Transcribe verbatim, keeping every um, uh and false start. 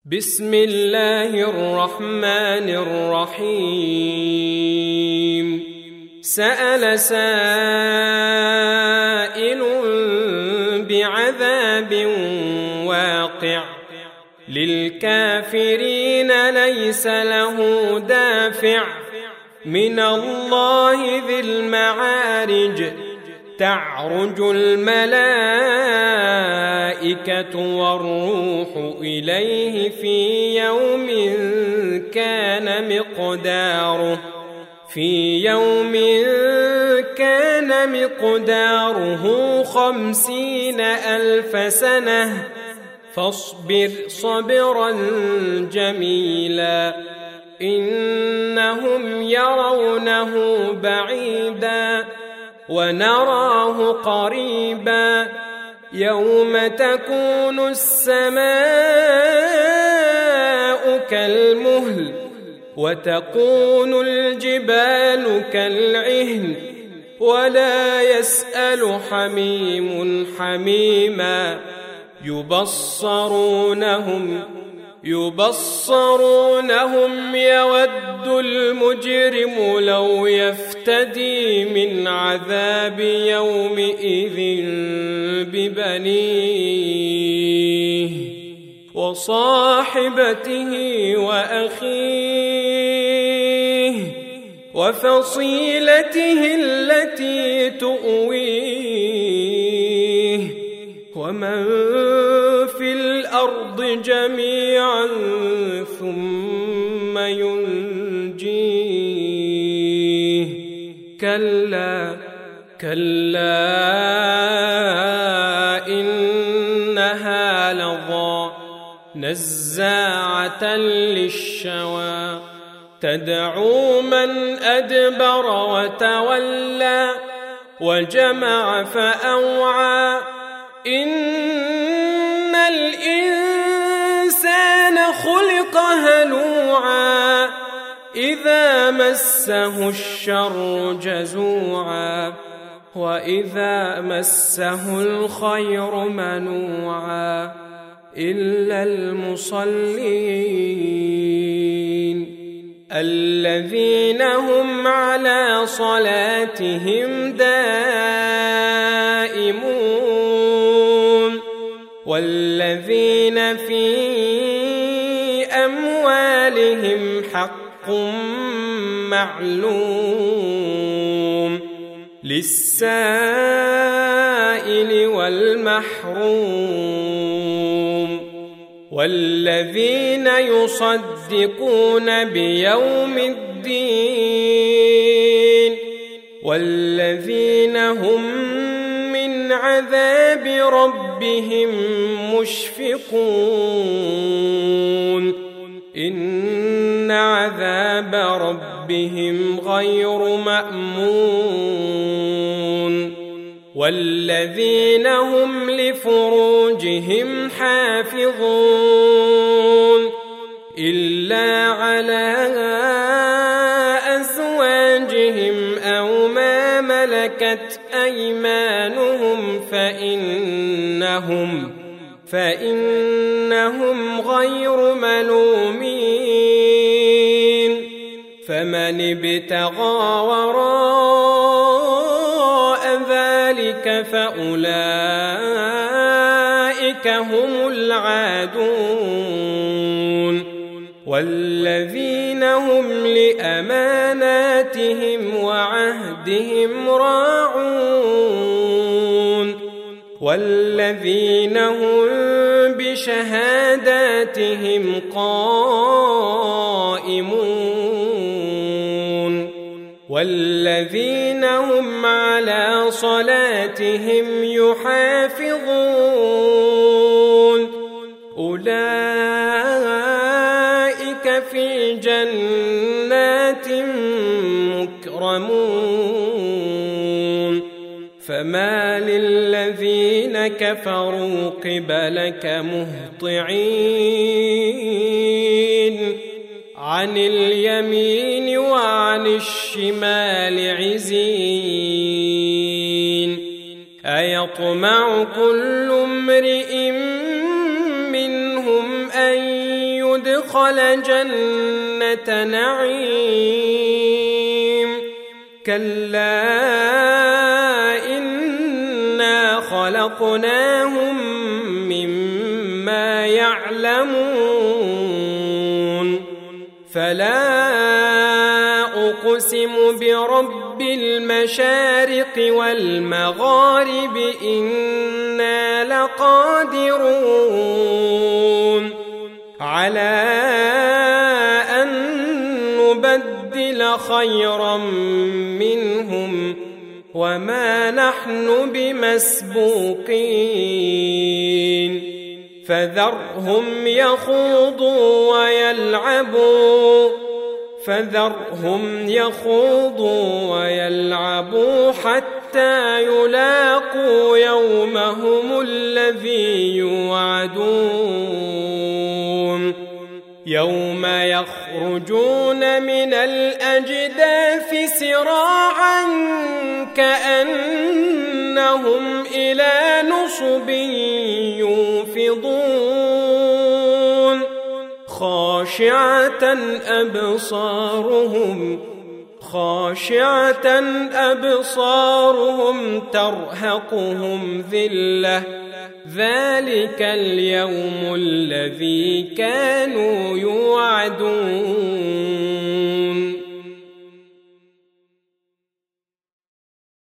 بسم الله الرحمن الرحيم سأل سائل بعذاب واقع للكافرين ليس له دافع من الله ذي المعارج تعرج الملائكة والروح إليه في يوم كان مقداره في يوم كان مقداره خمسين ألف سنة فاصبر صبرا جميلا إنهم يرونه بعيدا ونراه قريبا يوم تكون السماء كالمهل وتكون الجبال كالعهن ولا يسأل حميم حميما يبصرونهم يبصرونهم يود المجرم لو يفتدي من عذاب يومئذ ببنيه وصاحبته وأخيه وفصيلته التي تؤويه ومن في الأرض جميعا ثم ينجيه كلا كلا إنها لظى نزاعة للشوى تدعو من أدبر وتولى وجمع فأوعى إن الإنسان خلق هلوعا إذا مسه الشر جزوعا وإذا مسه الخير منوعا إلا المصلين الذين هم على صلاتهم دائمون والذين في أموالهم حق معلوم للسائل والمحروم والذين يصدقون بيوم الدين والذين هم من عذاب ربهم مشفقون إن عذاب ربهم غير مأمون والذين هم لفروجهم حافظون إلا على أزواجهم أو ما ملكت أيمانهم فإنهم فإنهم غير ملومين فمن ابتغى وراء ذلك فأولئك هم العادون والذين هم لأماناتهم وعهدهم راعون والذين هم بشهاداتهم قائمون والذين هم على صلاتهم يحافظون أولئك في جنات مكرمون فما للذين كفروا قبلك مهطعين عن اليمين وعن الشمال عزين أيطمع كل امرئ منهم أن يدخل جنة نعيم كلا إنا خلقناهم مما يعلمون فلا أقسم برب المشارق والمغارب إنا لقادرون على أن نبدل خيرا منهم وما نحن بمسبوقين فذرهم يخوضوا ويلعبوا فذرهم يخوضوا ويلعبوا حتى يلاقوا يومهم الذي يوعدون يوم يخرجون من الأجداث سراعا كأنهم إلى نصب يوفضون خاشعة أبصارهم خاشعة أبصارهم ترهقهم ذلة ذلك اليوم الذي كانوا يوعدون